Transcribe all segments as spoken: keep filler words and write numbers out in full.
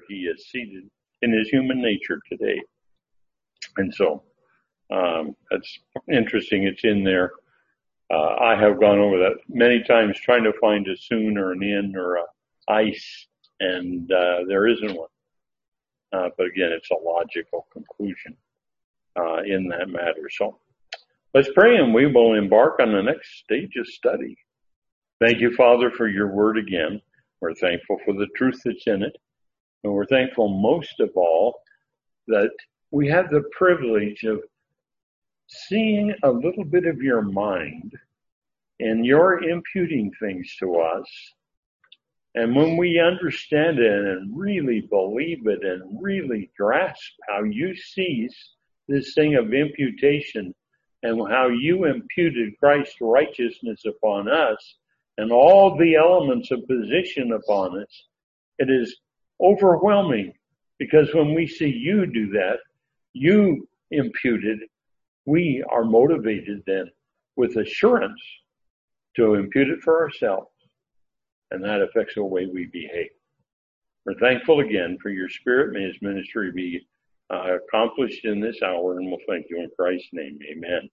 He is seated in his human nature today. And so, um, that's interesting. It's in there. Uh, I have gone over that many times trying to find a soon or an in or a ice, and uh, there isn't one. Uh, but again, it's a logical conclusion uh, in that matter. So let's pray, and we will embark on the next stage of study. Thank you, Father, for your word again. We're thankful for the truth that's in it. And we're thankful most of all that we have the privilege of seeing a little bit of your mind, and you're imputing things to us. And when we understand it and really believe it and really grasp how you see this thing of imputation and how you imputed Christ's righteousness upon us and all the elements of position upon us, it is overwhelming, because when we see you do that, you imputed, we are motivated then with assurance to impute it for ourselves, and that affects the way we behave. We're thankful again for your Spirit. May his ministry be uh, accomplished in this hour, and we'll thank you in Christ's name. Amen.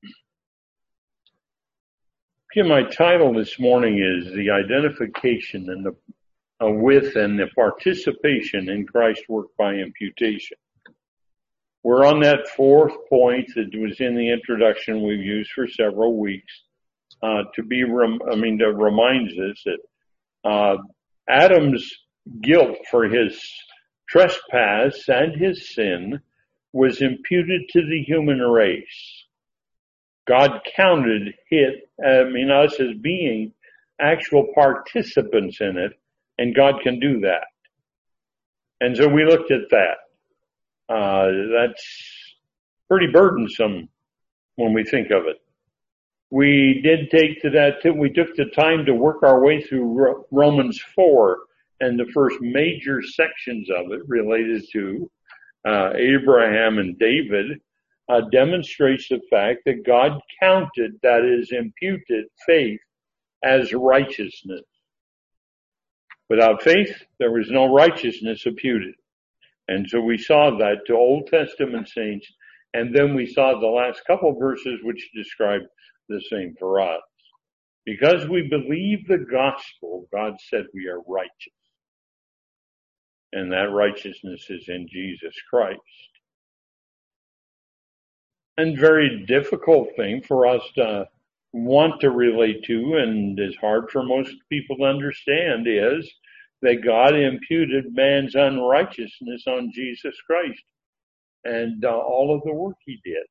Okay, my title this morning is the identification and the uh, with and the participation in Christ's work by imputation. We're on that fourth point that was in the introduction we've used for several weeks, uh, to be, rem- I mean, that reminds us that, uh, Adam's guilt for his trespass and his sin was imputed to the human race. God counted it, I mean, us as being actual participants in it, and God can do that. And so we looked at that. Uh, that's pretty burdensome when we think of it. We did take to that, too. We took the time to work our way through Romans four and the first major sections of it related to uh, Abraham and David uh, demonstrates the fact that God counted, that is, imputed faith as righteousness. Without faith, there was no righteousness imputed. And so we saw that to Old Testament saints, and then we saw the last couple verses which describe the same for us. Because we believe the gospel, God said we are righteous. And that righteousness is in Jesus Christ. And very difficult thing for us to want to relate to, and is hard for most people to understand, is that God imputed man's unrighteousness on Jesus Christ and uh, all of the work he did.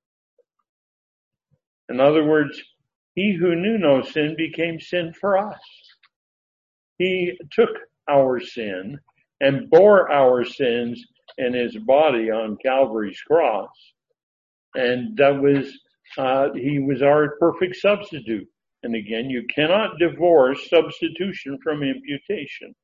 In other words, he who knew no sin became sin for us. He took our sin and bore our sins in his body on Calvary's cross. And that was, uh, he was our perfect substitute. And again, you cannot divorce substitution from imputation.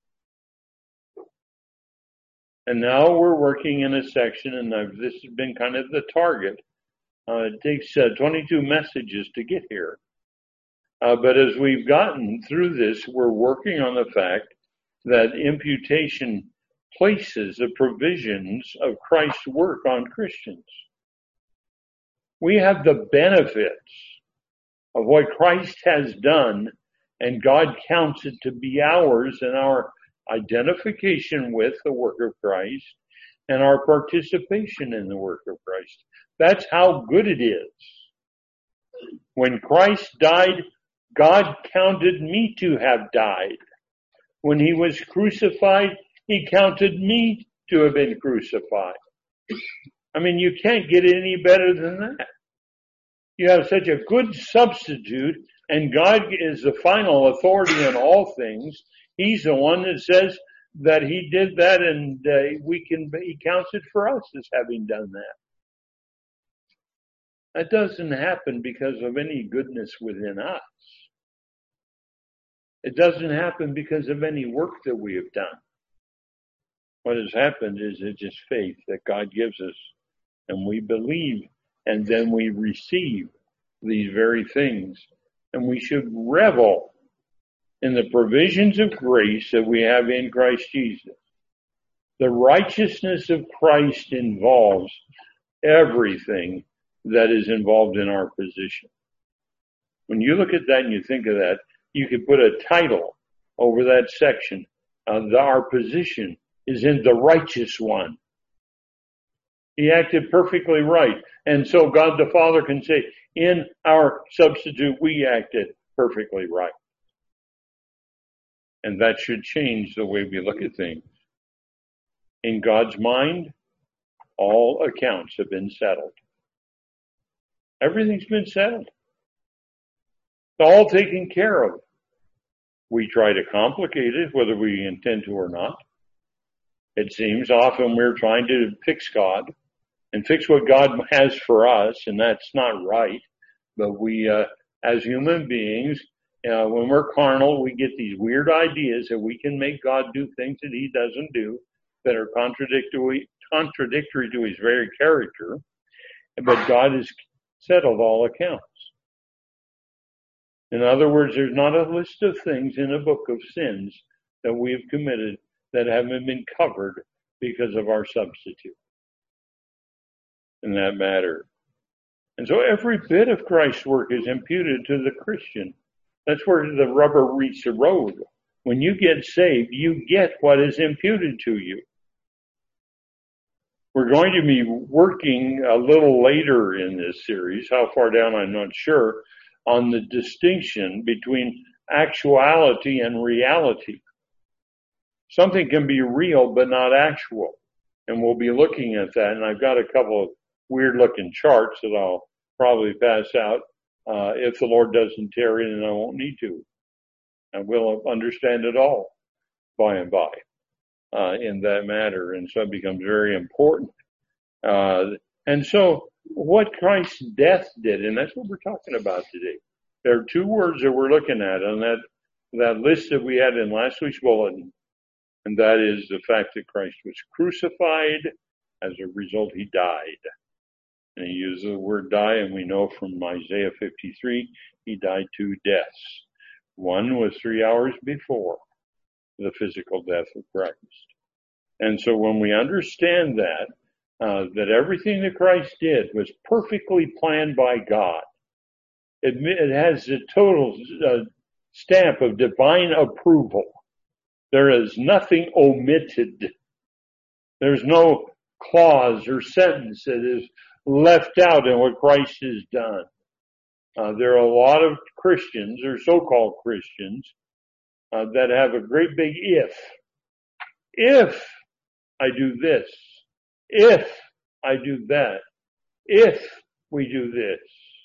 And now we're working in a section, and I've, this has been kind of the target. Uh, it takes uh, twenty-two messages to get here. Uh, but as we've gotten through this, we're working on the fact that imputation places the provisions of Christ's work on Christians. We have the benefits of what Christ has done, and God counts it to be ours in our identification with the work of Christ and our participation in the work of Christ. That's how good it is. When Christ died, God counted me to have died. When he was crucified, he counted me to have been crucified. I mean, you can't get any better than that. You have such a good substitute, and God is the final authority in all things. He's the one that says that he did that, and uh, we can, he counts it for us as having done that. That doesn't happen because of any goodness within us. It doesn't happen because of any work that we have done. What has happened is it's just faith that God gives us, and we believe, and then we receive these very things. And we should revel in the provisions of grace that we have in Christ Jesus. The righteousness of Christ involves everything that is involved in our position. When you look at that and you think of that, you could put a title over that section. Uh, the, our position is in the righteous one. He acted perfectly right. And so God the Father can say, in our substitute, we acted perfectly right. And that should change the way we look at things. In God's mind, all accounts have been settled. Everything's been settled. It's all taken care of. We try to complicate it, whether we intend to or not. It seems often we're trying to fix God and fix what God has for us, and that's not right. But we, uh, as human beings, uh, when we're carnal, we get these weird ideas that we can make God do things that he doesn't do, that are contradictory, contradictory to his very character. But God has settled all accounts. In other words, there's not a list of things in a book of sins that we have committed that haven't been covered because of our substitute in that matter. And so every bit of Christ's work is imputed to the Christian. That's where the rubber meets the road. When you get saved, you get what is imputed to you. We're going to be working a little later in this series, how far down I'm not sure, on the distinction between actuality and reality. Something can be real but not actual. And we'll be looking at that. And I've got a couple of weird looking charts that I'll probably pass out uh, if the Lord doesn't tarry, and I won't need to. And we'll understand it all by and by uh, in that matter. And so it becomes very important. Uh, and so what Christ's death did, and that's what we're talking about today. There are two words that we're looking at on that, that list that we had in last week's bulletin. And that is the fact that Christ was crucified. As a result, he died. And he used the word die, and we know from Isaiah fifty-three, he died two deaths. One was three hours before the physical death of Christ. And so when we understand that, uh, that everything that Christ did was perfectly planned by God, it, it has the total uh, stamp of divine approval. There is nothing omitted. There's no clause or sentence that is left out in what Christ has done. Uh, there are a lot of Christians, or so-called Christians, uh, that have a great big if. If I do this, if I do that, if we do this.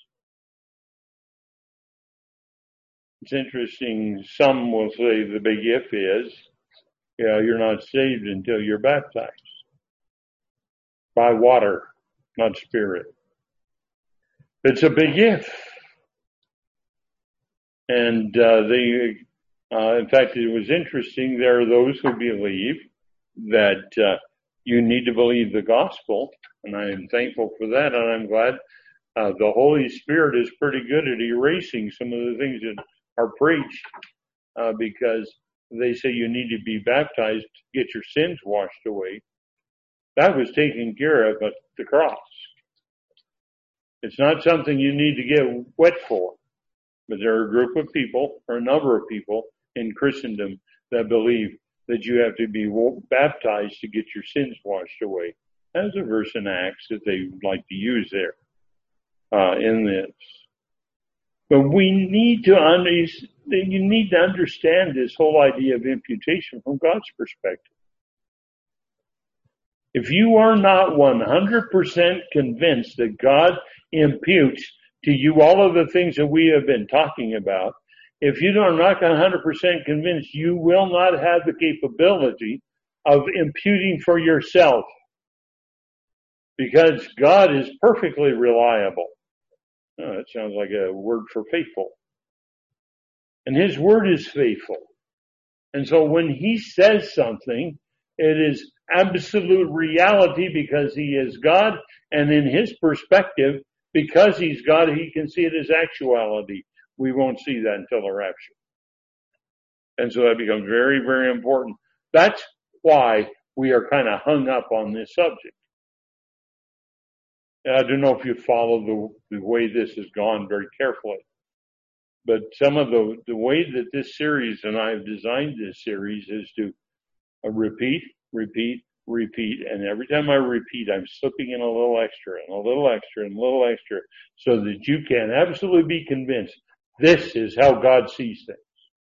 It's interesting, some will say the big if is, you know, you're not saved until you're baptized. By water, not spirit. It's a big if. And uh, they, uh, in fact, it was interesting, there are those who believe that uh, you need to believe the gospel, and I am thankful for that, and I'm glad uh, the Holy Spirit is pretty good at erasing some of the things that are preached, uh, because they say you need to be baptized to get your sins washed away. That was taken care of at the cross. It's not something you need to get wet for. But there are a group of people, or a number of people in Christendom that believe that you have to be baptized to get your sins washed away. There's a verse in Acts that they like to use there uh, in this. But we need to under, you need to understand this whole idea of imputation from God's perspective. If you are not one hundred percent convinced that God imputes to you all of the things that we have been talking about, if you are not one hundred percent convinced, you will not have the capability of imputing for yourself. Because God is perfectly reliable. Oh, that sounds like a word for faithful. And his word is faithful. And so when he says something, it is absolute reality because he is God, and in his perspective, because he's God, he can see it as actuality. We won't see that until the rapture. And so that becomes very, very important. That's why we are kind of hung up on this subject. And I don't know if you follow the, the way this has gone very carefully, but some of the, the way that this series, and I've designed this series, is to uh, repeat, repeat, repeat, and every time I repeat, I'm slipping in a little extra and a little extra and a little extra so that you can absolutely be convinced this is how God sees things.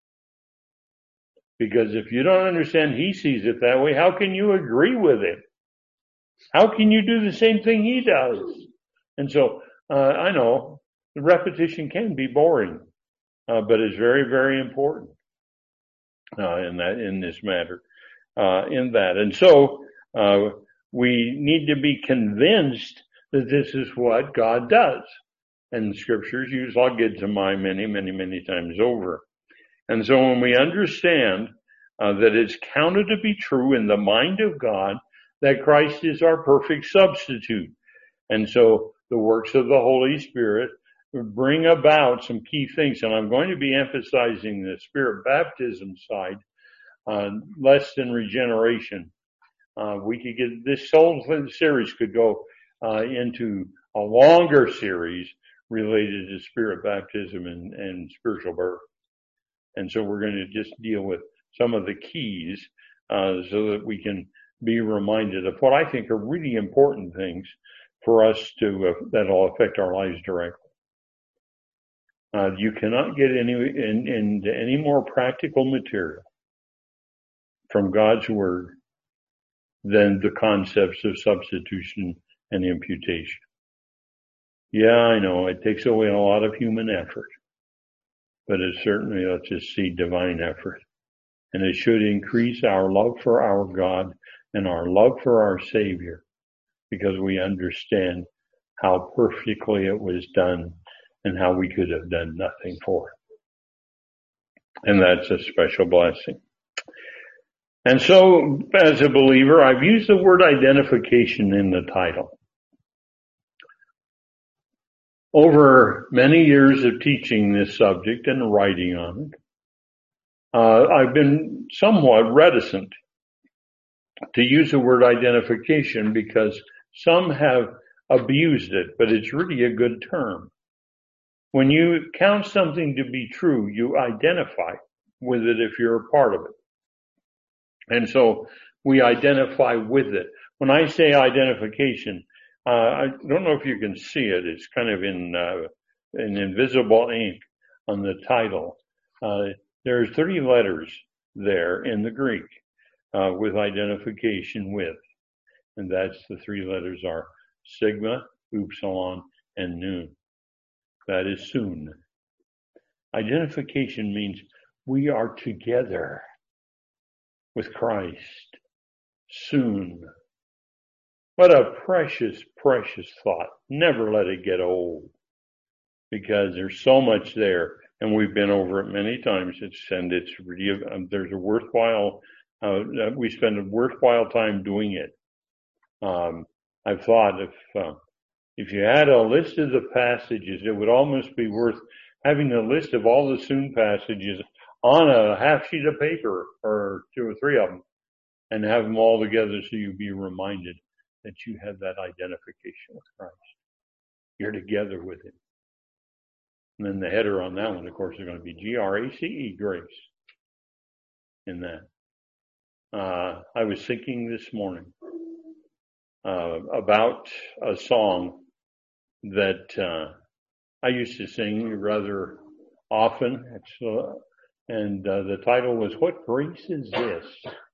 Because if you don't understand He sees it that way, how can you agree with Him? How can you do the same thing He does? And so, uh, I know the repetition can be boring, uh, but it's very, very important, uh, in that, in this matter, uh, in that. And so, uh, we need to be convinced that this is what God does. And the scriptures use, I'll get to mine many, many, many times over. And so when we understand uh, that it's counted to be true in the mind of God that Christ is our perfect substitute. And so the works of the Holy Spirit bring about some key things. And I'm going to be emphasizing the Spirit baptism side, uh, less than regeneration. Uh, we could get, this whole series could go uh, into a longer series related to Spirit baptism and, and spiritual birth. And so we're going to just deal with some of the keys, uh, so that we can be reminded of what I think are really important things for us to, uh, that'll affect our lives directly. Uh, you cannot get any, in, into any more practical material from God's Word than the concepts of substitution and imputation. Yeah, I know it takes away a lot of human effort, but it certainly lets us see divine effort. And it should increase our love for our God and our love for our Savior, because we understand how perfectly it was done and how we could have done nothing for it. And that's a special blessing. And so, as a believer, I've used the word identification in the title. Over many years of teaching this subject and writing on it, uh, I've been somewhat reticent to use the word identification because some have abused it, but it's really a good term. When you count something to be true, you identify with it if you're a part of it. And so we identify with it. When I say identification, uh, I don't know if you can see it. It's kind of in, uh, in invisible ink on the title. Uh, there's three letters there in the Greek, uh, with identification with. And that's the three letters are sigma, upsilon, and nun. That is soon. Identification means we are together with Christ soon. What a precious, precious thought. Never let it get old, because there's so much there, and we've been over it many times. It's, and it's really, um, there's a worthwhile, uh, we spend a worthwhile time doing it. Um, I've thought if, uh, if you had a list of the passages, it would almost be worth having a list of all the soon passages on a half sheet of paper, or two or three of them, and have them all together so you'd be reminded that you have that identification with Christ. You're together with Him. And then the header on that one, of course, is going to be G R A C E, grace, in that. Uh, I was thinking this morning uh, about a song that uh, I used to sing rather often. It's, uh, and uh, the title was, What Grace Is This?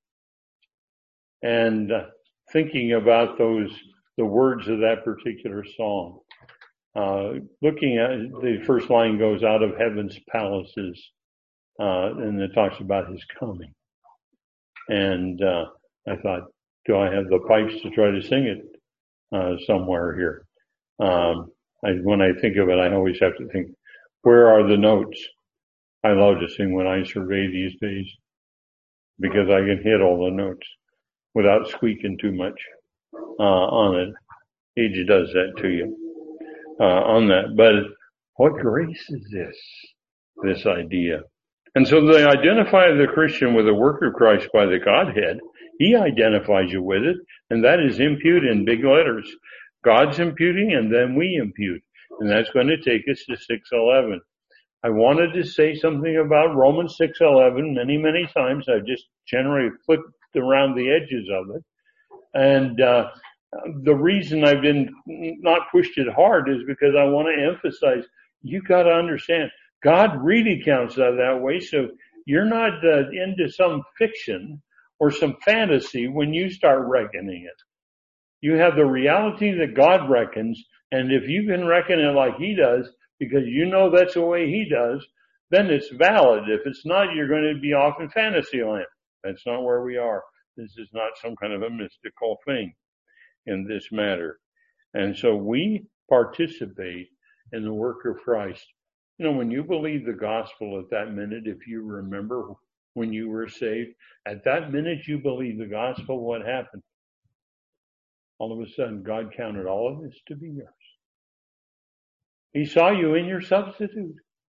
And uh, thinking about those, the words of that particular song, uh, looking at the first line goes, out of heaven's palaces, uh, and it talks about His coming. And uh, I thought, do I have the pipes to try to sing it uh, somewhere here? Um, I, when I think of it, I always have to think, where are the notes? I love to sing When I Survey These Days, because I can hit all the notes without squeaking too much uh, on it. Age does that to you uh, on that. But what grace is this? This idea. And so they identify the Christian with the work of Christ by the Godhead He identifies you with it, and that is impute in big letters. God's imputing, and then we impute. And that's going to take us to six eleven. I wanted to say something about Romans six eleven many, many times. I just generally flipped around the edges of it. And uh, the reason I've been not pushed it hard is because I want to emphasize, you got to understand, God really counts that that way. So you're not uh, into some fiction or some fantasy when you start reckoning it. You have the reality that God reckons, and if you can reckon it like He does, because you know that's the way He does, then it's valid. If it's not, you're going to be off in fantasy land. That's not where we are. This is not some kind of a mystical thing in this matter. And so we participate in the work of Christ. You know, when you believe the gospel at that minute, if you remember when you were saved, at that minute you believe the gospel, what happened? All of a sudden, God counted all of this to be yours. He saw you in your substitute.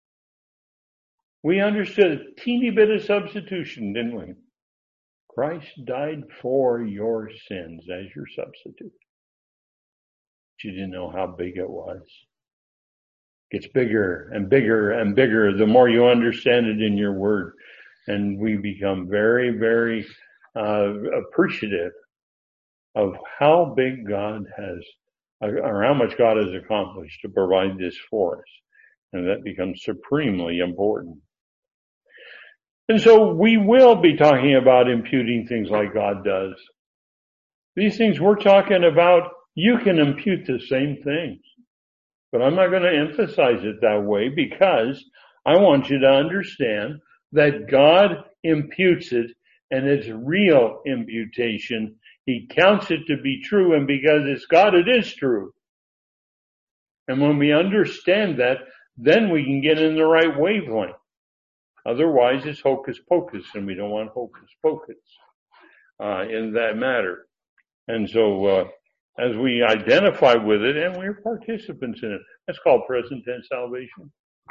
We understood a teeny bit of substitution, didn't we? Christ died for your sins as your substitute. But you didn't know how big it was. It gets bigger and bigger and bigger the more you understand it in your word. And we become very, very uh, appreciative of how big God has, or how much God has accomplished to provide this for us. And that becomes supremely important. And so we will be talking about imputing things like God does. These things we're talking about, you can impute the same things. But I'm not going to emphasize it that way because I want you to understand that God imputes it, and it's real imputation. He counts it to be true, and because it's God, it is true. And when we understand that, then we can get in the right wavelength. Otherwise, it's hocus pocus, and we don't want hocus pocus uh, in that matter. And so, uh, as we identify with it, and we're participants in it, that's called present tense salvation.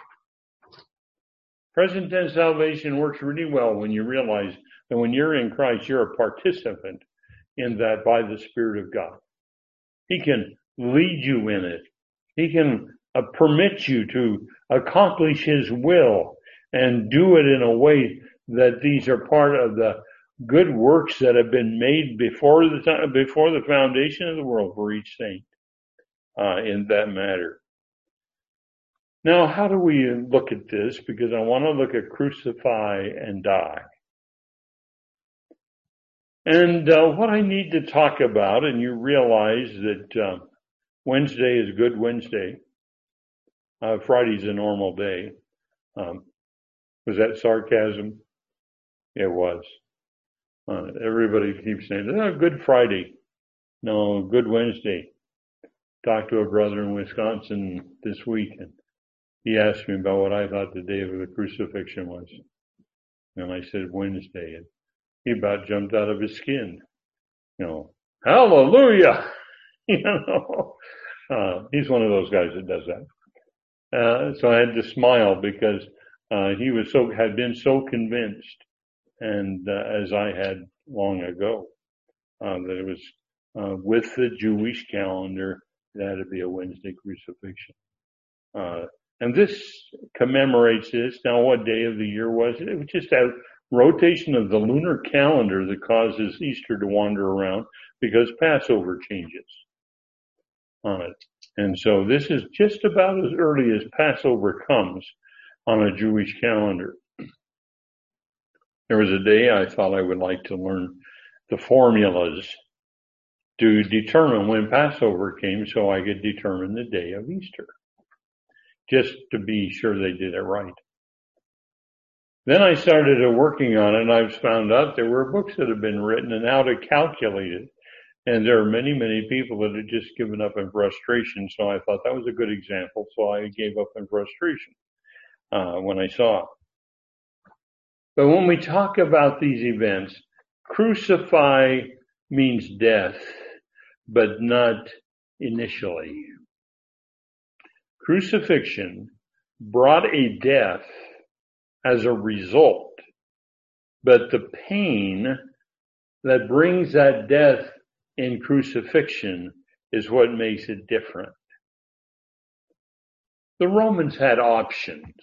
Present tense salvation works really well when you realize that when you're in Christ, you're a participant in that by the Spirit of God. He can lead you in it. He can uh, permit you to accomplish His will and do it in a way that these are part of the good works that have been made before the time, before the foundation of the world for each saint uh, in that matter. Now, how do we look at this? Because I want to look at crucify and die. And uh, what I need to talk about, and you realize that uh, Wednesday is Good Wednesday. Uh, Friday's a normal day. Um, was that sarcasm? It was. Uh, everybody keeps saying, oh, Good Friday. No, Good Wednesday. Talked to a brother in Wisconsin this week, and he asked me about what I thought the day of the crucifixion was. And I said Wednesday, and he about jumped out of his skin. You know, hallelujah! You know, uh, he's one of those guys that does that. Uh, so I had to smile because uh, he was so had been so convinced, and uh, as I had long ago, uh, that it was uh, with the Jewish calendar, it had to be a Wednesday crucifixion. Uh, and this commemorates this. Now, what day of the year was it? It was just a rotation of the lunar calendar that causes Easter to wander around because Passover changes on it. And so this is just about as early as Passover comes on a Jewish calendar. There was a day I thought I would like to learn the formulas to determine when Passover came so I could determine the day of Easter, just to be sure they did it right. Then I started working on it, and I've found out there were books that have been written on how to calculate it. And there are many, many people that have just given up in frustration. So I thought that was a good example. So I gave up in frustration uh, when I saw it. But when we talk about these events, crucify means death, but not initially. Crucifixion brought a death as a result, but the pain that brings that death in crucifixion is what makes it different. The Romans had options.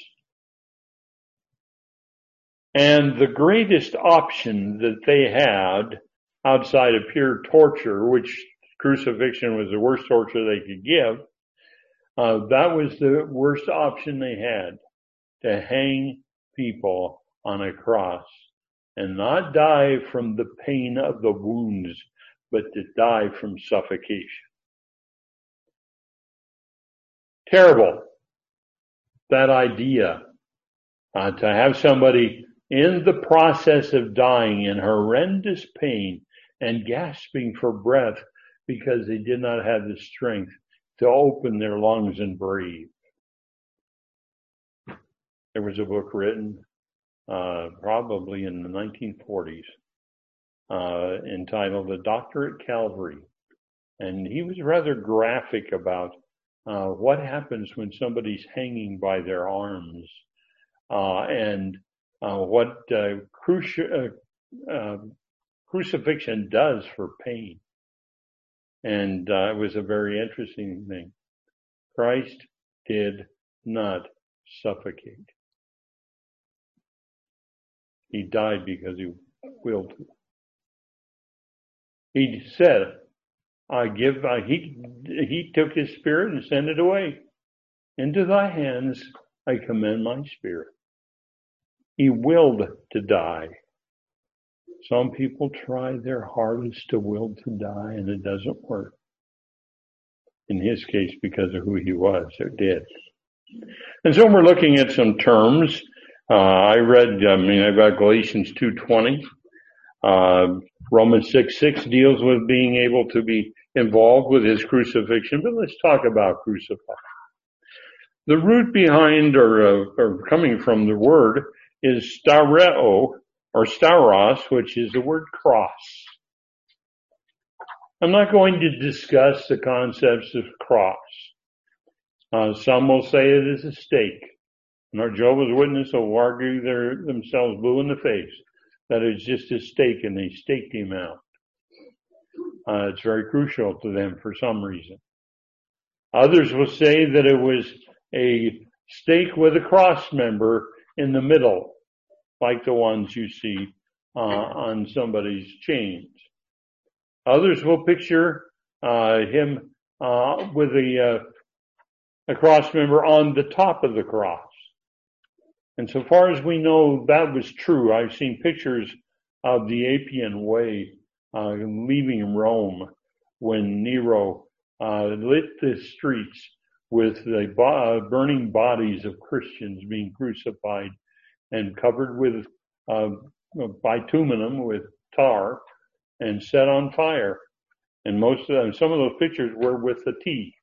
And the greatest option that they had outside of pure torture, which crucifixion was the worst torture they could give, uh, that was the worst option they had, to hang people on a cross and not die from the pain of the wounds, but to die from suffocation. Terrible, that idea, uh, to have somebody in the process of dying in horrendous pain and gasping for breath because they did not have the strength to open their lungs and breathe. There was a book written uh, probably in the nineteen forties uh, entitled The Doctor at Calvary. And he was rather graphic about uh, what happens when somebody's hanging by their arms uh, and uh, what uh, cruci- uh, uh, crucifixion does for pain. And uh, it was a very interesting thing. Christ did not suffocate. He died because he willed to. He said, I give, I, he, he took his spirit and sent it away. Into thy hands I commend my spirit. He willed to die. Some people try their hardest to will to die and it doesn't work. In his case, because of who he was, it did. And so we're looking at some terms. Uh, I read, I mean, I've got Galatians two twenty. Uh, Romans six six deals with being able to be involved with his crucifixion, but let's talk about crucified. The root behind or, uh, or coming from the word is stareo or stauros, which is the word cross. I'm not going to discuss the concepts of cross. Uh, some will say it is a stake. And our Jehovah's Witnesses will argue their, themselves blue in the face that it's just a stake and they staked him out. Uh, it's very crucial to them for some reason. Others will say that it was a stake with a cross member in the middle, like the ones you see uh, on somebody's chains. Others will picture uh, him uh, with a, uh, a cross member on the top of the cross. And so far as we know, that was true. I've seen pictures of the Appian Way uh, leaving Rome when Nero uh, lit the streets with the bo- uh, burning bodies of Christians being crucified and covered with uh, bitumen, with tar, and set on fire. And most of them, some of those pictures were with a T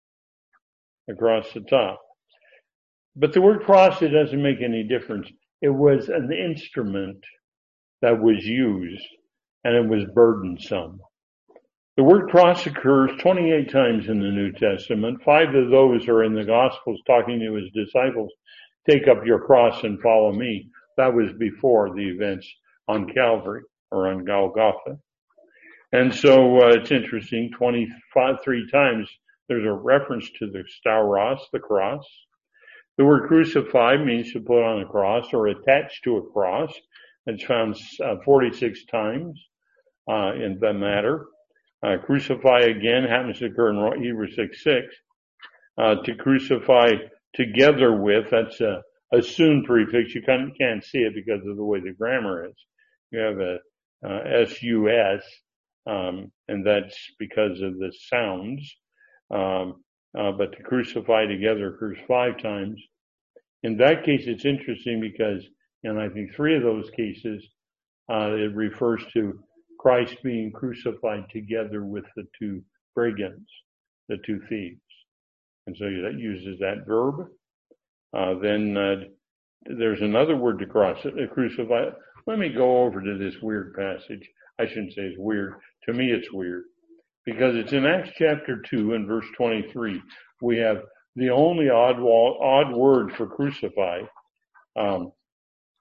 across the top. But the word cross, it doesn't make any difference. It was an instrument that was used, and it was burdensome. The word cross occurs twenty-eight times in the New Testament. Five of those are in the Gospels talking to his disciples. Take up your cross and follow me. That was before the events on Calvary or on Golgotha. And so uh, it's interesting, twenty-five, three times there's a reference to the stauros, the cross. The word crucified means to put on a cross or attached to a cross. It's found uh, forty-six times uh, in the matter. Uh, crucify again happens to occur in Hebrews six six. Uh, to crucify together with, that's a, a soon prefix. You can't, can't see it because of the way the grammar is. You have a uh, S U S, um, and that's because of the sounds. Um, uh, but to crucify together occurs five times. In that case, it's interesting because in I think three of those cases, uh, it refers to Christ being crucified together with the two brigands, the two thieves. And so that uses that verb. Uh, then uh, there's another word to cross, uh, crucify. Let me go over to this weird passage. I shouldn't say it's weird. To me, it's weird because it's in Acts chapter two and verse twenty-three. We have the only odd, wall, odd word for crucify. Um,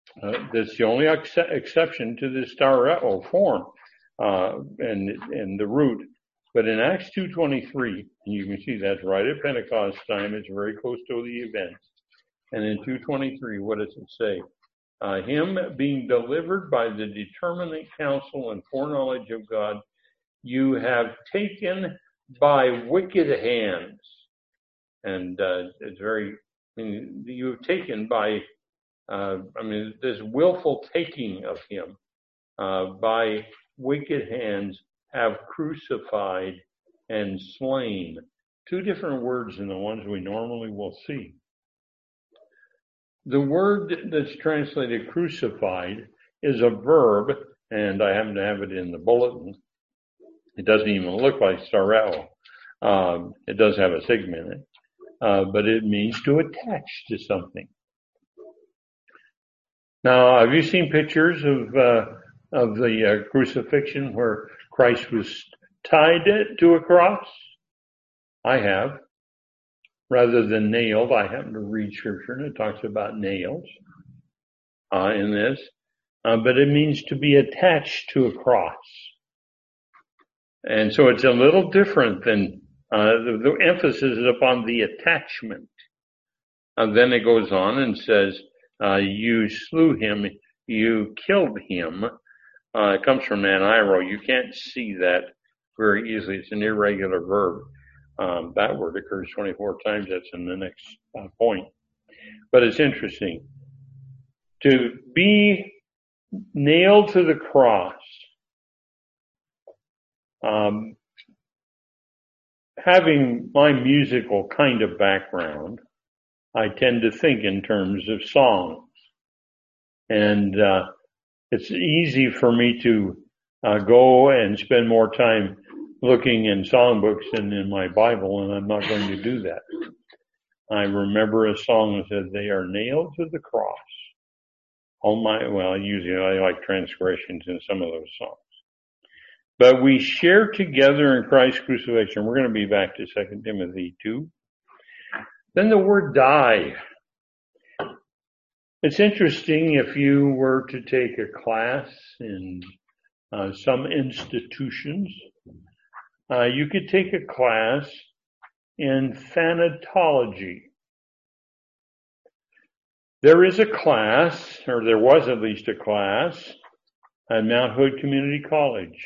Uh, that's the only ex- exception to the stareo form uh, and and the root. But in Acts two twenty-three, and you can see that's right at Pentecost time. It's very close to the event. And in two twenty-three, what does it say? Uh, him being delivered by the determinate counsel and foreknowledge of God, you have taken by wicked hands. And uh, it's very, I mean, you have taken by, uh, I mean, this willful taking of him uh, by wicked hands have crucified and slain. Two different words than the ones we normally will see. The word that's translated crucified is a verb, and I happen to have it in the bulletin. It doesn't even look like stareo. Um, it does have a sigma in it, uh, but it means to attach to something. Now, have you seen pictures of uh, of the uh, crucifixion where Christ was tied to a cross? I have. Rather than nailed, I happen to read scripture and it talks about nails uh, in this, uh, but it means to be attached to a cross. And so it's a little different than uh, the, the emphasis is upon the attachment. And then it goes on and says, uh, you slew him, you killed him. Uh, it comes from anairo. You can't see that very easily. It's an irregular verb. Um, that word occurs twenty-four times. That's in the next uh, point. But it's interesting. To be nailed to the cross, um, having my musical kind of background, I tend to think in terms of songs. And uh, it's easy for me to uh, go and spend more time looking in songbooks than in my Bible, and I'm not going to do that. I remember a song that said, they are nailed to the cross. Oh my, well, usually I like transgressions in some of those songs. But we share together in Christ's crucifixion. We're going to be back to Second Timothy two. Then the word die. It's interesting if you were to take a class in uh, some institutions, uh, you could take a class in thanatology. There is a class, or there was at least a class, at Mount Hood Community College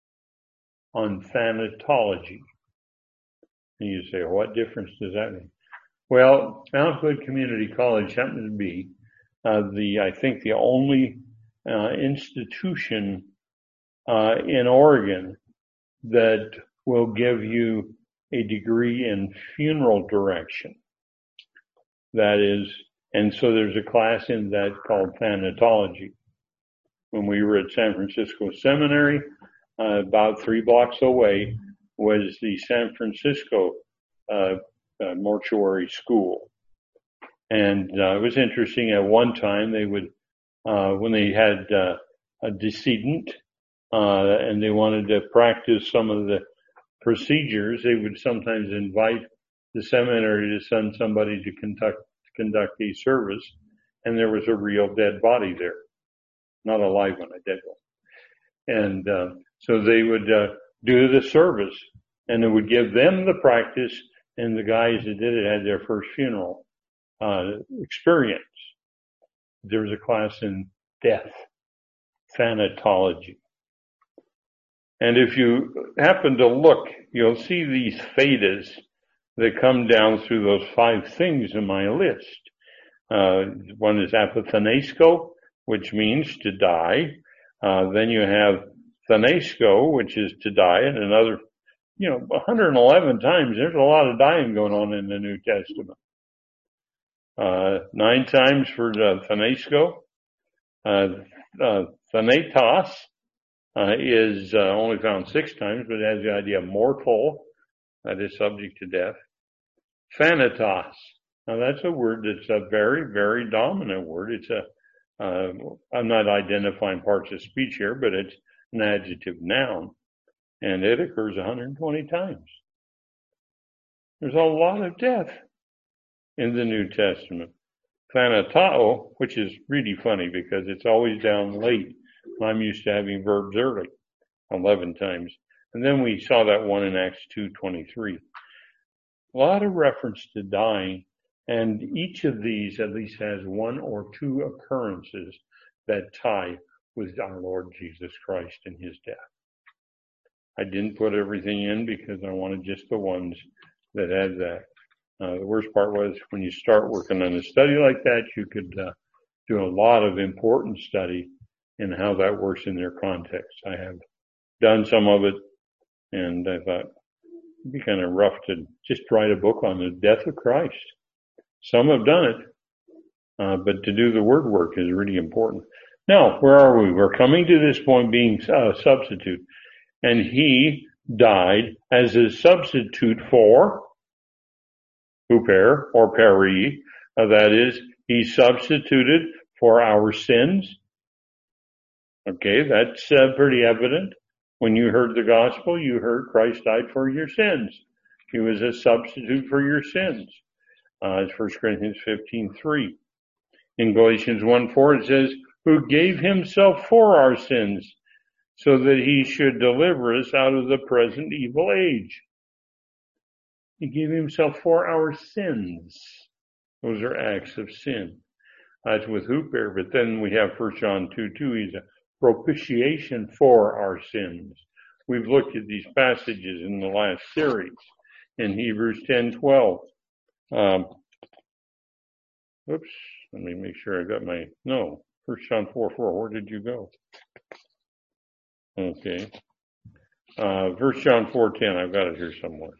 on thanatology. And you say, what difference does that make? Well, Mount Hood Community College happens to be uh, the, I think, the only uh, institution uh, in Oregon that will give you a degree in funeral direction. That is, and so there's a class in that called thanatology. When we were at San Francisco Seminary, uh, about three blocks away was the San Francisco uh, uh, mortuary school. And uh, it was interesting. At one time, they would, uh, when they had uh, a decedent uh, and they wanted to practice some of the procedures, they would sometimes invite the seminary to send somebody to conduct conduct a service, and there was a real dead body there, not a live one, a dead one. And uh, so they would uh, do the service, and it would give them the practice, and the guys that did it had their first funeral uh, experience. There was a class in death, thanatology. And if you happen to look, you'll see these thetas that come down through those five things in my list. Uh, one is apathenesko, which means to die. Uh, then you have thenesko, which is to die, and another, you know, one hundred eleven times. There's a lot of dying going on in the New Testament. Uh, nine times for the thenesko. Uh, uh, thenetos uh, is uh, only found six times, but it has the idea of mortal, that is subject to death. Thanatos. Now that's a word that's a very, very dominant word. It's a, uh, I'm not identifying parts of speech here, but it's an adjective noun, and it occurs one hundred twenty times. There's a lot of death in the New Testament. thanatao, which is really funny because it's always down late. I'm used to having verbs early, eleven times. And then we saw that one in Acts two twenty-three. A lot of reference to dying, and each of these at least has one or two occurrences that tie with our Lord Jesus Christ and his death. I didn't put everything in because I wanted just the ones that had that. Uh, the worst part was when you start working on a study like that, you could uh, do a lot of important study in how that works in their context. I have done some of it, and I thought it'd be kind of rough to just write a book on the death of Christ. Some have done it, uh, but to do the word work is really important. Now, where are we? We're coming to this point being a substitute. And he died as a substitute for huper or peri. Uh, that is, he substituted for our sins. Okay, that's uh, pretty evident. When you heard the gospel, you heard Christ died for your sins. He was a substitute for your sins. Uh, it's First Corinthians fifteen three. In Galatians one four, it says, who gave himself for our sins, so that he should deliver us out of the present evil age. He gave himself for our sins. Those are acts of sin. That's with huper, but then we have First John two two. He's a propitiation for our sins. We've looked at these passages in the last series in Hebrews ten twelve. Um, oops, let me make sure I got my, no, First John four four. Where did you go? Okay. Uh, First John four ten, I've got it here somewhere.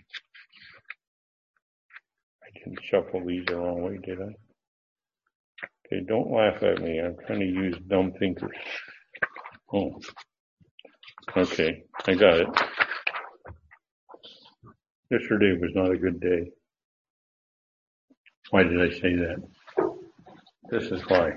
I didn't shuffle these the wrong way, did I? Okay, don't laugh at me. I'm trying to use dumb thinkers. Oh. Okay, I got it. Yesterday was not a good day. Why did I say that? This is why.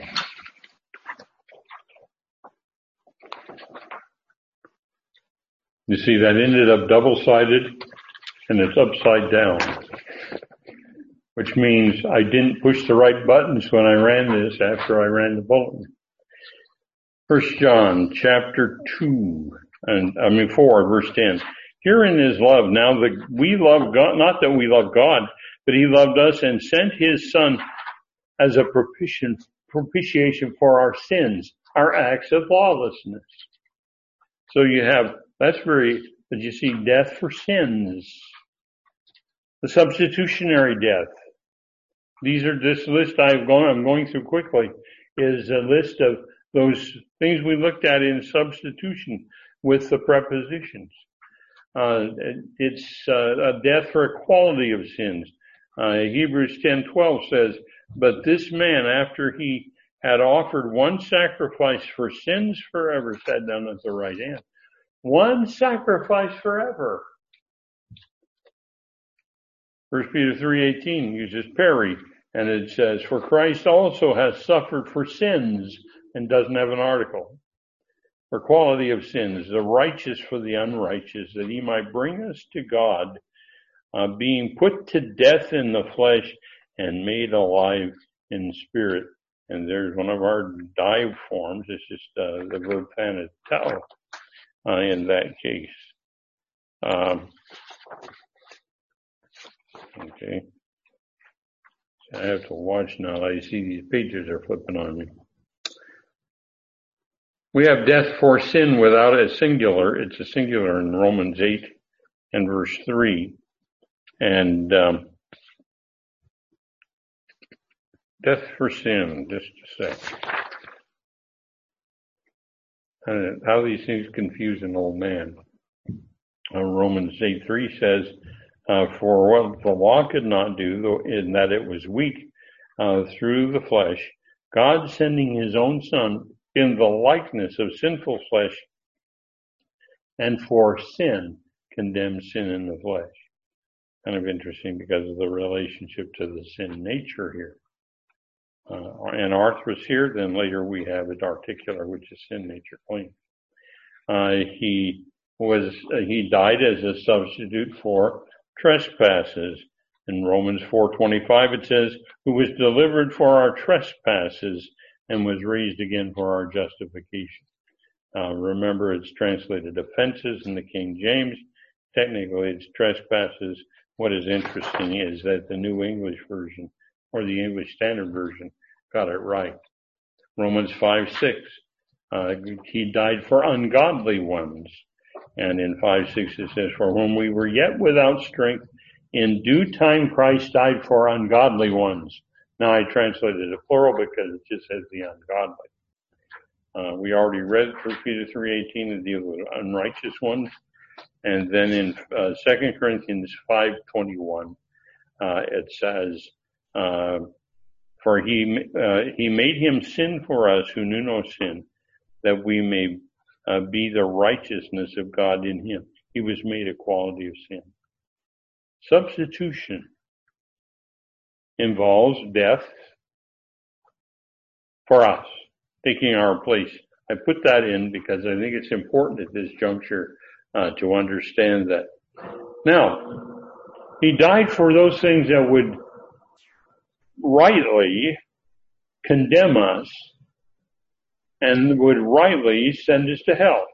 You see, that ended up double-sided, and it's upside down, which means I didn't push the right buttons when I ran this after I ran the bulletin. First John chapter two, and I mean four, verse ten. Herein is love. Now that we love God, not that we love God, but he loved us and sent his son as a propitiation, propitiation for our sins, our acts of lawlessness. So you have, that's very, but you see, death for sins. The substitutionary death. These are, this list I've gone, I'm going through quickly, is a list of those things we looked at in substitution with the prepositions. Uh, it's uh, a death for equality of sins. Uh, Hebrews ten twelve says, but this man, after he had offered one sacrifice for sins forever, sat down at the right hand. One sacrifice forever. First Peter three eighteen uses peri, and it says, for Christ also has suffered for sins, and doesn't have an article. For quality of sins, the righteous for the unrighteous, that he might bring us to God, uh, being put to death in the flesh and made alive in spirit. And there's one of our dive forms. It's just uh, the verb thanatao uh, in that case. Um, okay. So I have to watch now. I see these pages are flipping on me. We have death for sin without a singular. It's a singular in Romans eight and verse three. And um, death for sin, just a sec. And how these things confuse an old man. Uh, Romans eight three says, uh, for what the law could not do, though in that it was weak uh, through the flesh, God sending his own son in the likeness of sinful flesh, and for sin, condemned sin in the flesh. Kind of interesting because of the relationship to the sin nature here. Uh, and arthros here, then later we have it articular, which is sin nature clean. Uh, he was, uh, he died as a substitute for trespasses. In Romans four twenty-five it says, who was delivered for our trespasses and was raised again for our justification. Uh, remember, it's translated offenses in the King James. Technically, it's trespasses. What is interesting is that the New English Version or the English Standard Version got it right. Romans five six, uh, he died for ungodly ones. And in five six it says, for whom we were yet without strength, in due time Christ died for ungodly ones. Now I translated it plural because it just says the ungodly. Uh, we already read First Peter three eighteen to deal with unrighteous ones. And then in uh, Second Corinthians five twenty-one, uh, it says, uh, for he, uh, he made him sin for us who knew no sin, that we may uh, be the righteousness of God in him. He was made a quality of sin. Substitution involves death for us, taking our place. I put that in because I think it's important at this juncture uh, to understand that. Now, he died for those things that would rightly condemn us and would rightly send us to hell.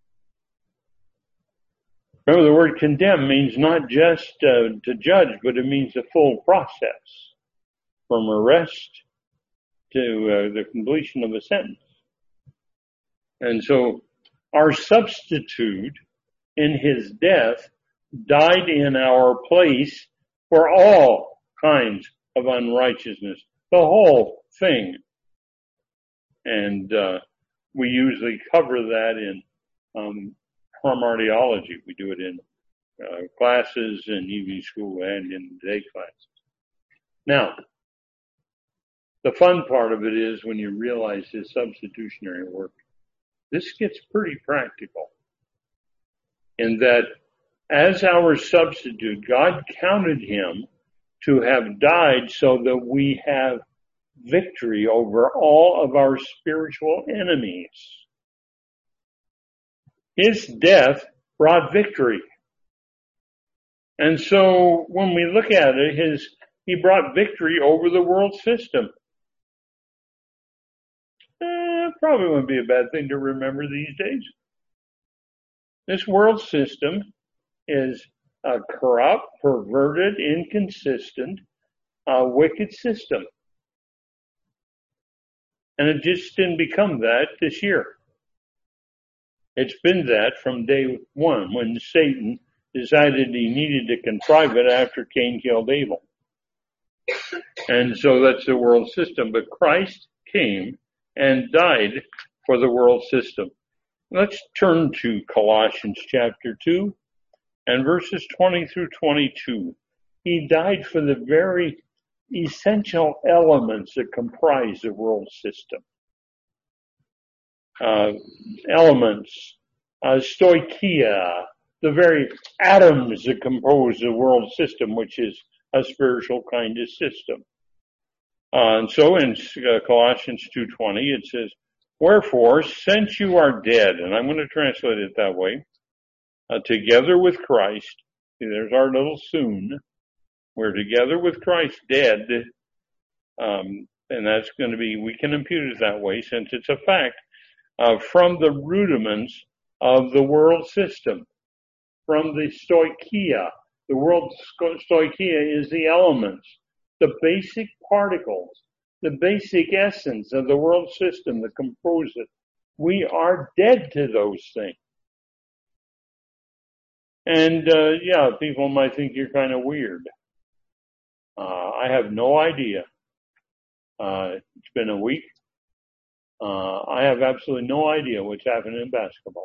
Remember, the word condemn means not just uh, to judge, but it means the full process, from arrest to uh, the completion of a sentence. And so our substitute in his death died in our place for all kinds of unrighteousness, the whole thing. And uh, we usually cover that in um, hamartiology. We do it in uh, classes in evening school and in day classes. Now, the fun part of it is when you realize his substitutionary work. This gets pretty practical in that as our substitute, God counted him to have died so that we have victory over all of our spiritual enemies. His death brought victory. And so when we look at it, his, he brought victory over the world system. Eh, probably wouldn't be a bad thing to remember these days. This world system is a corrupt, perverted, inconsistent, uh, wicked system. And it just didn't become that this year. It's been that from day one when Satan decided he needed to contrive it after Cain killed Abel. And so that's the world system. But Christ came and died for the world system. Let's turn to Colossians chapter two and verses twenty through twenty-two. He died for the very essential elements that comprise the world system. Uh, elements, uh, stoicheia, the very atoms that compose the world system, which is a spiritual kind of system. Uh, and so in uh, Colossians two twenty, it says, wherefore, since you are dead, and I'm going to translate it that way, uh, together with Christ, see, there's our little soon, we're together with Christ dead, um, and that's going to be, we can impute it that way since it's a fact, uh, from the rudiments of the world system, from the stoicheia. The world stoicheia is the elements, the basic particles, the basic essence of the world system that compose it. We are dead to those things. And, uh, yeah, people might think you're kind of weird. Uh, I have no idea. Uh, it's been a week. Uh, I have absolutely no idea what's happening in basketball.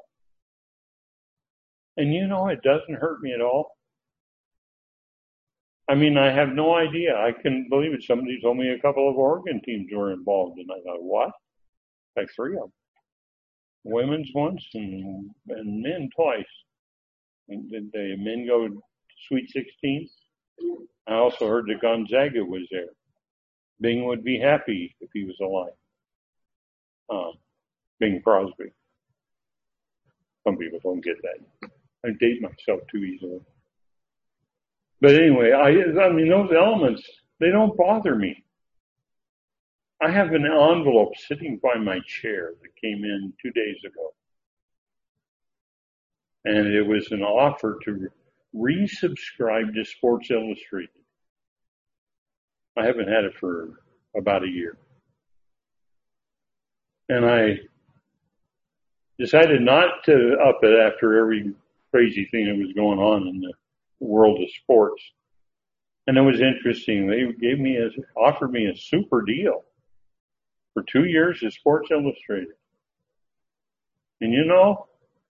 And you know, it doesn't hurt me at all. I mean, I have no idea. I couldn't believe it. Somebody told me a couple of Oregon teams were involved, and I thought, what? Like three of them. Women's once and, and men twice. And did the men go to Sweet sixteen? I also heard that Gonzaga was there. Bing would be happy if he was alive. Um, Bing Crosby. Some people don't get that. I date myself too easily. But anyway, I, I mean, those elements, they don't bother me. I have an envelope sitting by my chair that came in two days ago. And it was an offer to resubscribe to Sports Illustrated. I haven't had it for about a year. And I decided not to up it after every crazy thing that was going on in the world of sports. And it was interesting. They gave me a, offered me a super deal for two years of Sports Illustrated. And you know,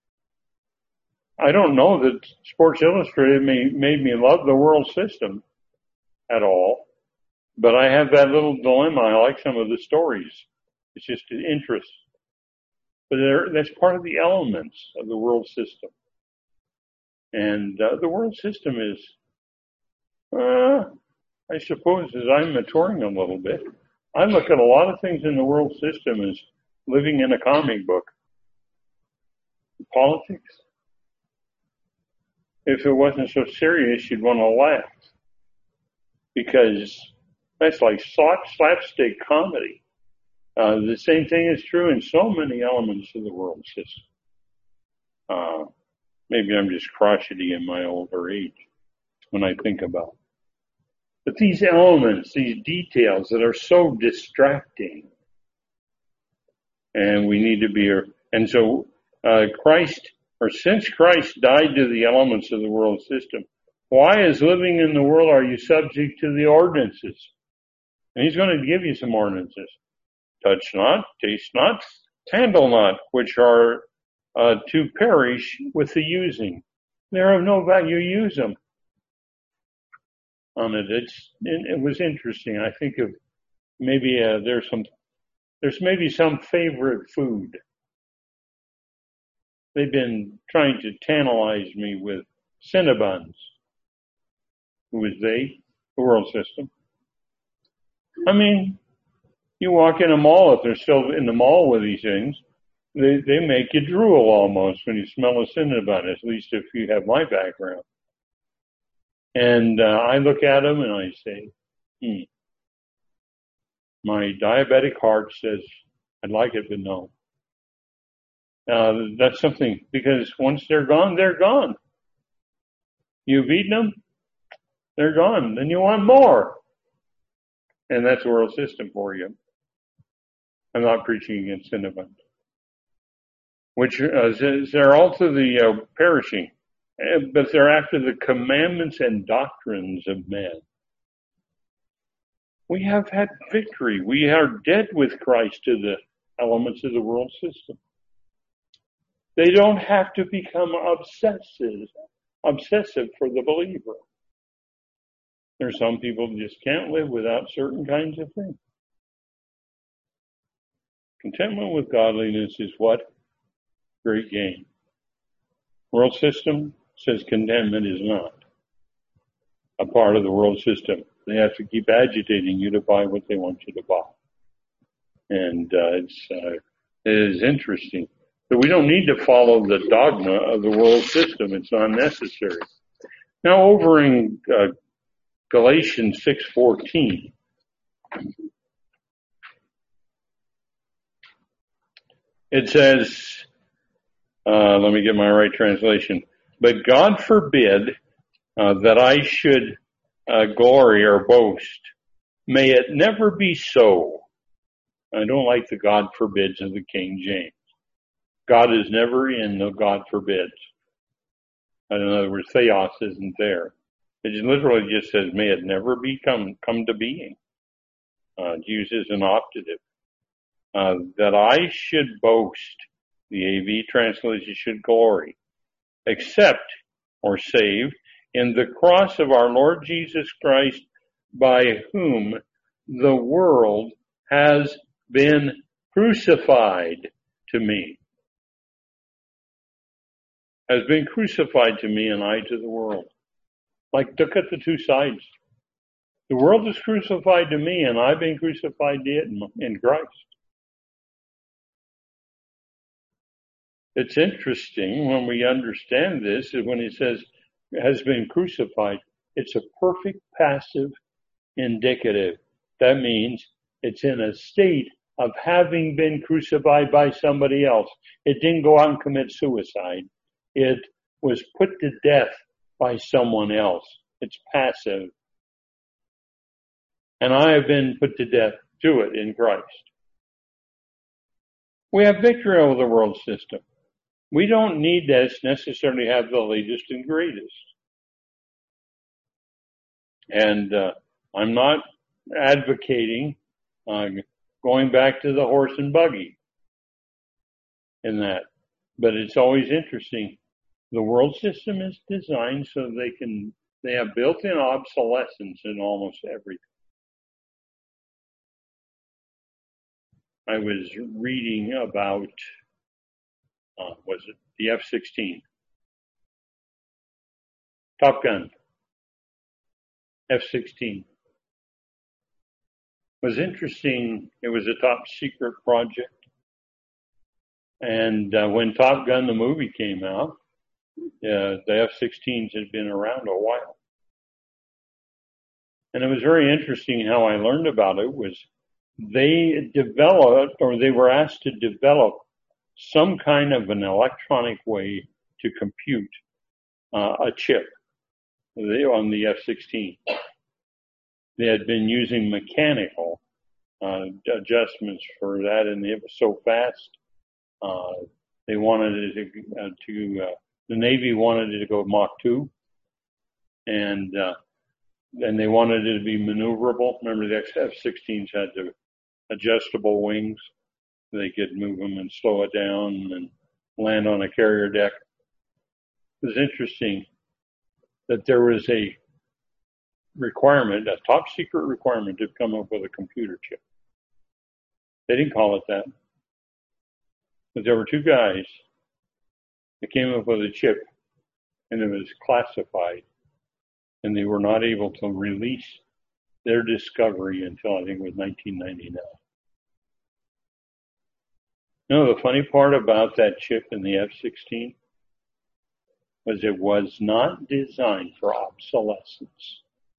I don't know that Sports Illustrated may, made me love the world system at all, but I have that little dilemma. I like some of the stories. It's just an interest. But that's part of the elements of the world system. And uh, the world system is, uh, I suppose, as I'm maturing a little bit, I look at a lot of things in the world system as living in a comic book. Politics. If it wasn't so serious, you'd want to laugh. Because that's like slapstick comedy. Uh, the same thing is true in so many elements of the world system. Uh, maybe I'm just crotchety in my older age when I think about it. But these elements, these details that are so distracting, and we need to be, and so uh, Christ, or since Christ died to the elements of the world system, why as living in the world are you subject to the ordinances? And he's going to give you some ordinances. Touch not, taste not, handle not, which are uh, to perish with the using. They're of no value, use them. On it, it's, it was interesting. I think of maybe uh, there's some, there's maybe some favorite food. They've been trying to tantalize me with Cinnabons. Who is they? The world system. I mean, you walk in a mall, if they're still in the mall with these things, they, they make you drool almost when you smell a Cinnabon, at least if you have my background. And uh, I look at them and I say, hmm, my diabetic heart says, I'd like it, but no. Uh, that's something, because once they're gone, they're gone. You've eaten them, they're gone. Then you want more. And that's the world system for you. I'm not preaching against Cinnabon. Which uh, they're all to the uh, perishing, but they're after the commandments and doctrines of men. We have had victory. We are dead with Christ to the elements of the world system. They don't have to become obsessive, obsessive for the believer. There's some people who just can't live without certain kinds of things. Contentment with godliness is what? Great gain. World system says contentment is not a part of the world system. They have to keep agitating you to buy what they want you to buy. And uh, it's uh, it is interesting. But we don't need to follow the dogma of the world system. It's not necessary. Now over in uh, Galatians six fourteen, it says, uh, let me get my right translation, but God forbid uh, that I should uh, glory or boast. May it never be so. I don't like the God forbids of the King James. God is never in the God forbids. In other words, theos isn't there. It literally just says, may it never become come to being. Uh, it uses an optative. Uh, that I should boast, the A V translation should glory, except, or saved, in the cross of our Lord Jesus Christ, by whom the world has been crucified to me. Has been crucified to me and I to the world. Like, look at the two sides. The world is crucified to me and I've been crucified to it in, in Christ. It's interesting when we understand this, when he says has been crucified. It's a perfect passive indicative. That means it's in a state of having been crucified by somebody else. It didn't go out and commit suicide. It was put to death by someone else. It's passive. And I have been put to death to it in Christ. We have victory over the world system. We don't need to necessarily have the latest and greatest. And uh, I'm not advocating uh, going back to the horse and buggy in that. But it's always interesting. The world system is designed so they can, they have built-in obsolescence in almost everything. I was reading about, uh, was it the F sixteen? Top Gun. F sixteen. It was interesting. It was a top secret project. And uh, when Top Gun, the movie, came out, uh, the F sixteens had been around a while. And it was very interesting how I learned about it was they developed, or they were asked to develop some kind of an electronic way to compute uh, a chip on the F sixteen. They had been using mechanical uh, adjustments for that, and it was so fast. Uh, they wanted it to, uh, to uh, the Navy wanted it to go Mach two, and uh, and they wanted it to be maneuverable. Remember, the F sixteens had the adjustable wings. They could move them and slow it down and land on a carrier deck. It was interesting that there was a requirement, a top secret requirement, to come up with a computer chip. They didn't call it that. But there were two guys that came up with a chip, and it was classified, and they were not able to release their discovery until I think it was nineteen ninety-nine. You know, the funny part about that chip in the F sixteen was it was not designed for obsolescence.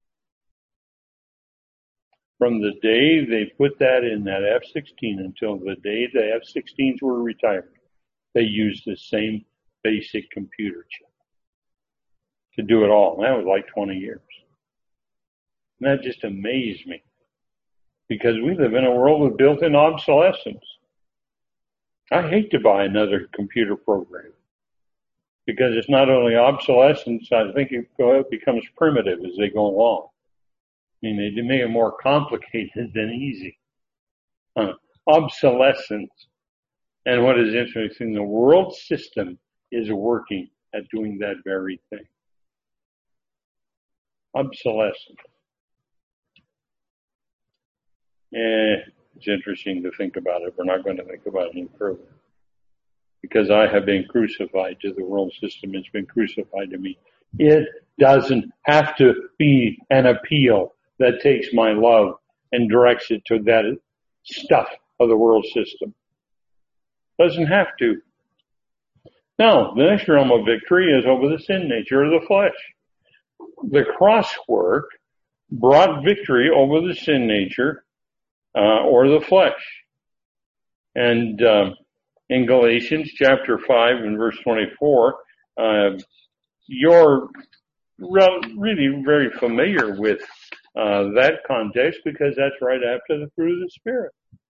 From the day they put that in that F sixteen until the day the F sixteens were retired, they used the same basic computer chip to do it all. And that was like twenty years. And that just amazed me, because we live in a world of built-in obsolescence. I hate to buy another computer program, because it's not only obsolescence, I think it becomes primitive as they go along. I mean, they make it more complicated than easy. Uh, obsolescence. And what is interesting, the world system is working at doing that very thing. Obsolescence. Eh, it's interesting to think about it. We're not going to think about it any further. Because I have been crucified to the world system. It's been crucified to me. It doesn't have to be an appeal that takes my love and directs it to that stuff of the world system. Doesn't have to. Now, the next realm of victory is over the sin nature of the flesh. The cross work brought victory over the sin nature uh, or the flesh. And uh, in Galatians chapter five and verse twenty-four, uh, you're re- really very familiar with uh, that context, because that's right after the fruit of the Spirit.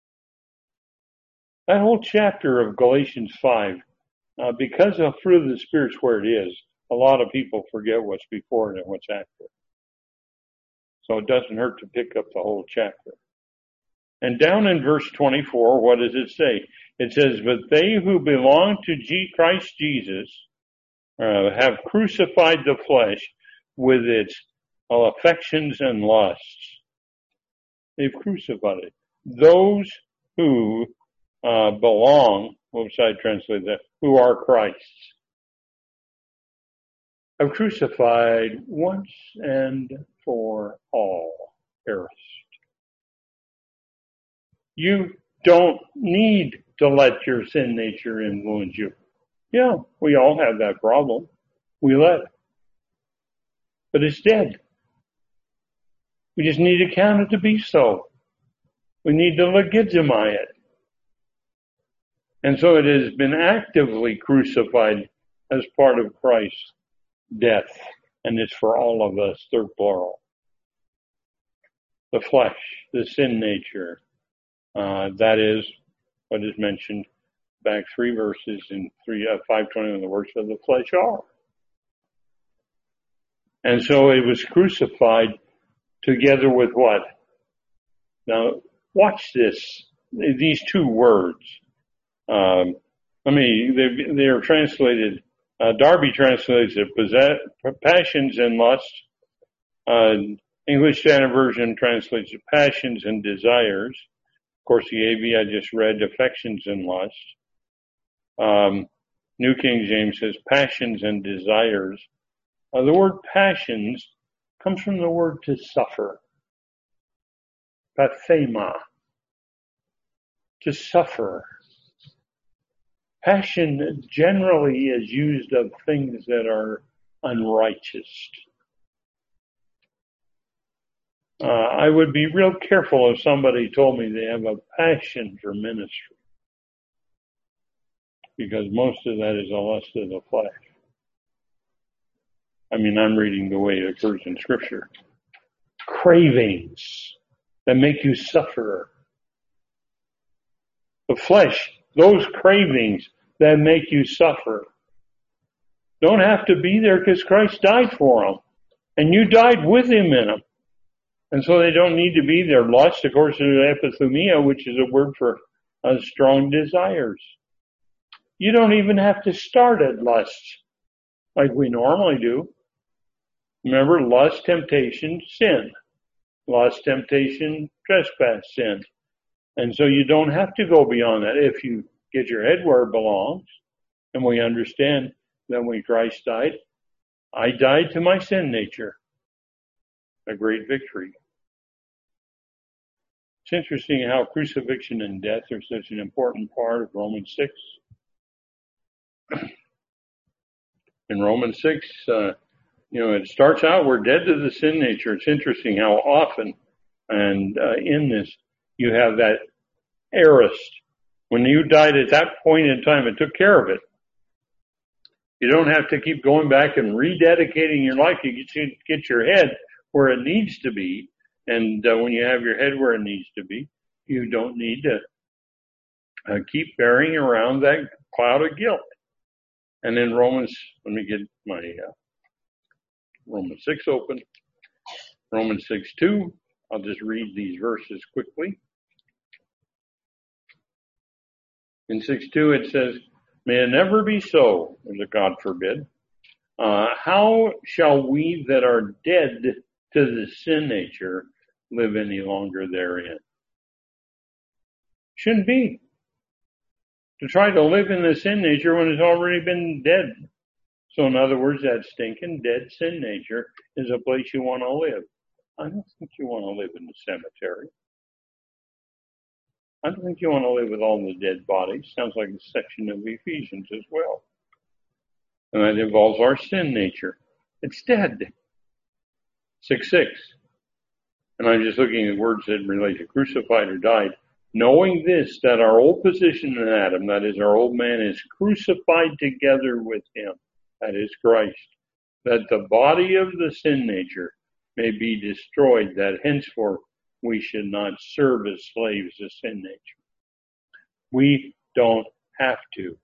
That whole chapter of Galatians five, uh, because the fruit of the Spirit's where it is, a lot of people forget what's before it and what's after it. So it doesn't hurt to pick up the whole chapter. And down in verse twenty-four, what does it say? It says, "But they who belong to G- Christ Jesus uh, have crucified the flesh with its affections and lusts." They've crucified it. Those who uh, belong, what should I translate that? Who are Christ's, have crucified once and for all perished. You don't need to let your sin nature influence you. Yeah, we all have that problem. We let it. But it's dead. We just need to count it to be so. We need to legitimize it. And so it has been actively crucified as part of Christ's death. And it's for all of us, third plural. The flesh, the sin nature, uh, that is what is mentioned back three verses in three, uh, five twenty, the works of the flesh are. And so it was crucified together with what? Now, watch this. These two words. Um, I mean, they, they are translated, uh, Darby translates it, possess, passions and lust. Uh, English Standard Version translates it, passions and desires. Of course, the A V I just read, affections and lust. Um, New King James says passions and desires. Uh, the word passions comes from the word to suffer. Pathema. To suffer. Passion generally is used of things that are unrighteous. Uh, I would be real careful if somebody told me they have a passion for ministry, because most of that is a lust of the flesh. I mean, I'm reading the way it occurs in Scripture. Cravings that make you suffer. The flesh, those cravings that make you suffer, don't have to be there because Christ died for them. And you died with him in them. And so they don't need to be there. Lust, of course, is epithumia, which is a word for uh, strong desires. You don't even have to start at lust like we normally do. Remember, lust, temptation, sin. Lust, temptation, trespass, sin. And so you don't have to go beyond that if you get your head where it belongs. And we understand that when Christ died, I died to my sin nature. A great victory. It's interesting how crucifixion and death are such an important part of Romans six. In Romans six, uh, you know, it starts out, we're dead to the sin nature. It's interesting how often, and uh, in this, you have that aorist. When you died at that point in time, it took care of it. You don't have to keep going back and rededicating your life. You get, get your head where it needs to be. And uh, when you have your head where it needs to be, you don't need to uh, keep bearing around that cloud of guilt. And in Romans, let me get my uh, Romans six open. Romans six two. I'll just read these verses quickly. In six two it says, may it never be so, as God forbid. Uh, how shall we that are dead to the sin nature live any longer therein? Shouldn't be. To try to live in the sin nature when it's already been dead. So in other words, that stinking dead sin nature is a place you want to live. I don't think you want to live in the cemetery. I don't think you want to live with all the dead bodies. Sounds like a section of Ephesians as well. And that involves our sin nature. It's dead. six six. And I'm just looking at words that relate to crucified or died. Knowing this, that our old position in Adam, that is our old man, is crucified together with him, that is Christ, that the body of the sin nature may be destroyed, that henceforth we should not serve as slaves of sin nature. We don't have to.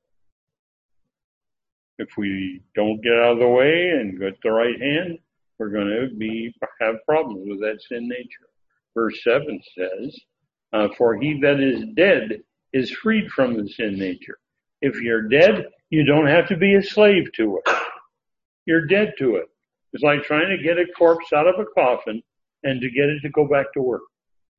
If we don't get out of the way and get the right hand, we're going to be have problems with that sin nature. Verse seven says, uh, for he that is dead is freed from the sin nature. If you're dead, you don't have to be a slave to it. You're dead to it. It's like trying to get a corpse out of a coffin and to get it to go back to work.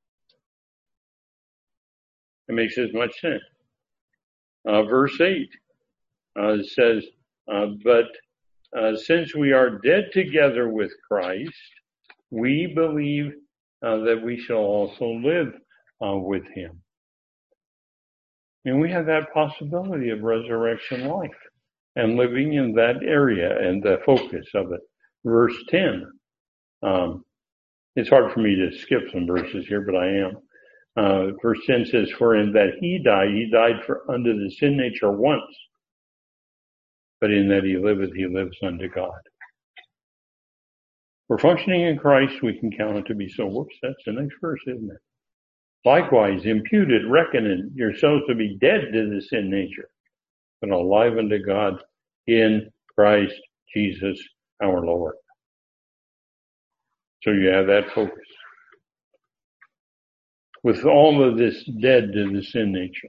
It makes as much sense. Uh, verse eight uh, says, uh, but uh, since we are dead together with Christ, we believe uh, that we shall also live uh, with him. And we have that possibility of resurrection life and living in that area and the focus of it. Verse ten, um, It's hard for me to skip some verses here, but I am. Uh, verse ten says, for in that he died, he died for unto the sin nature once, but in that he liveth, he lives unto God. We're functioning in Christ, we can count it to be so. Whoops, that's the next verse, isn't it? Likewise, imputed, reckoning yourselves to be dead to the sin nature, but alive unto God in Christ Jesus our Lord. So you have that focus. With all of this dead to the sin nature.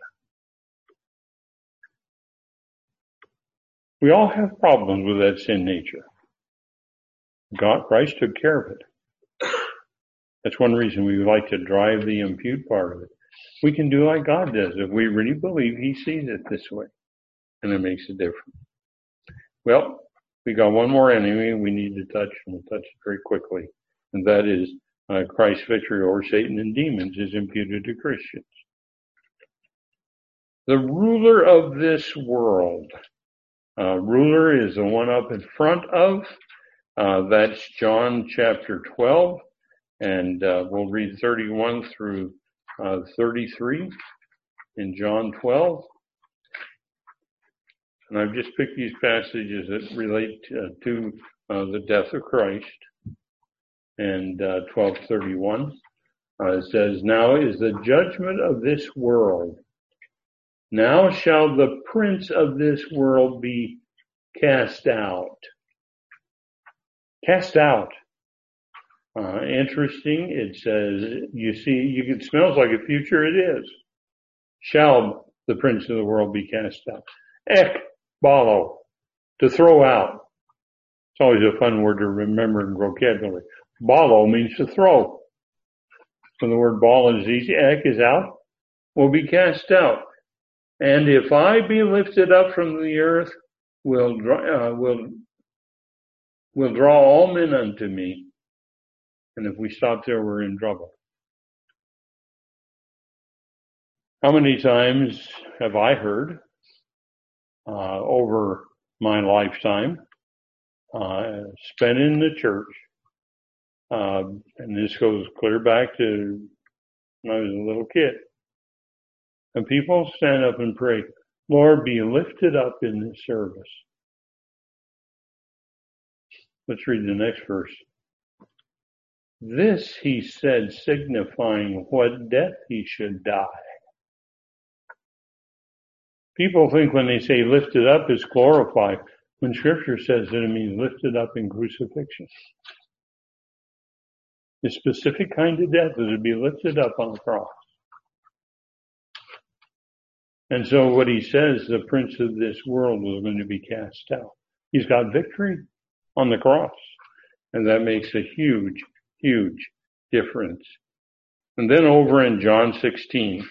We all have problems with that sin nature. God, Christ took care of it. That's one reason we like to drive the impute part of it. We can do like God does if we really believe he sees it this way. And it makes a difference. Well, we got one more enemy we need to touch, and we'll touch it very quickly. And that is uh, Christ's victory over Satan and demons is imputed to Christians. The ruler of this world. Uh, ruler is the one up in front of. Uh, that's John chapter twelve. And uh, we'll read thirty-one through uh, thirty-three in John twelve. And I've just picked these passages that relate uh, to uh, the death of Christ. And uh, twelve thirty-one uh, says, now is the judgment of this world. Now shall the prince of this world be cast out. Cast out. Uh, interesting. It says, you see, you it smells like a future. It is. Shall the prince of the world be cast out? Ek, balo, to throw out. It's always a fun word to remember in vocabulary. Balo means to throw. So the word ball is easy. Ek is out. Will be cast out. And if I be lifted up from the earth, will draw, uh, will will draw all men unto me. And if we stop there, we're in trouble. How many times have I heard uh, over my lifetime uh, spent in the church, uh, and this goes clear back to when I was a little kid, and people stand up and pray, Lord, be lifted up in this service. Let's read the next verse. This he said, signifying what death he should die. People think when they say lifted up is glorified, when scripture says that it means lifted up in crucifixion. The specific kind of death is to be lifted up on the cross. And so what he says, the prince of this world is going to be cast out. He's got victory on the cross. And that makes a huge, huge difference. And then over in John sixteen,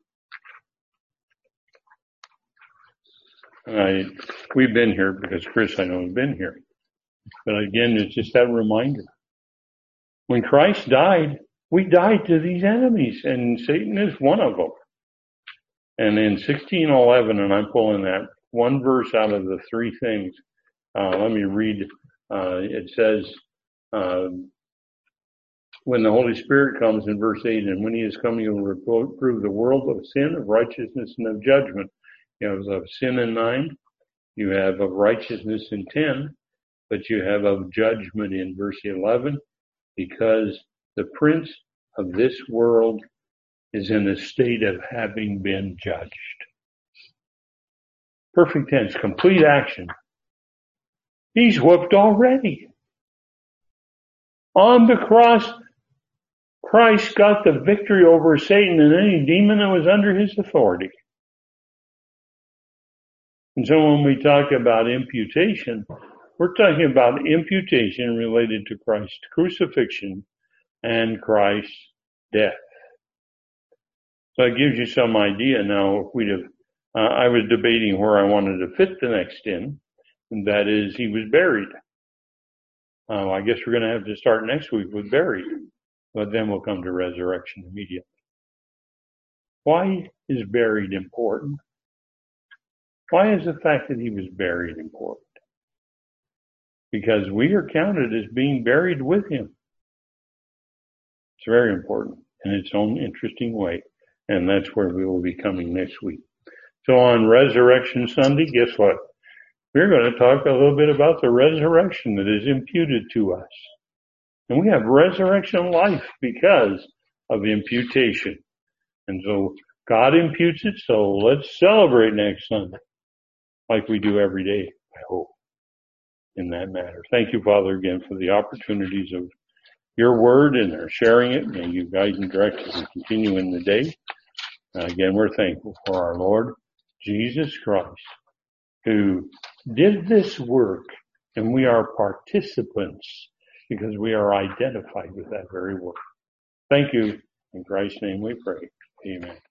I, we've been here because Chris, I know, has been here. But again, it's just that reminder. When Christ died, we died to these enemies, and Satan is one of them. And in sixteen eleven, and I'm pulling that one verse out of the three things, uh, let me read. Uh, it says, uh, when the Holy Spirit comes in verse eight, and when he is come, he will reprove the world of sin, of righteousness, and of judgment. You have of sin in nine, you have of righteousness in ten, but you have of judgment in verse eleven, because the prince of this world is in a state of having been judged. Perfect tense, complete action. He's whooped already. On the cross, Christ got the victory over Satan and any demon that was under his authority. And so when we talk about imputation, we're talking about imputation related to Christ's crucifixion and Christ's death. So it gives you some idea now. If we'd have, uh, I was debating where I wanted to fit the next in, and that is he was buried. Uh, I guess we're going to have to start next week with buried, but then we'll come to resurrection immediately. Why is buried important? Why is the fact that he was buried important? Because we are counted as being buried with him. It's very important in its own interesting way. And that's where we will be coming next week. So on Resurrection Sunday, guess what? We're going to talk a little bit about the resurrection that is imputed to us. And we have resurrection life because of imputation. And so God imputes it, so let's celebrate next Sunday like we do every day, I hope, in that matter. Thank you, Father, again, for the opportunities of your word and our sharing it. May you guide and direct as we continue in the day. Uh, again, we're thankful for our Lord Jesus Christ, who did this work, and we are participants because we are identified with that very work. Thank you. In Christ's name we pray. Amen.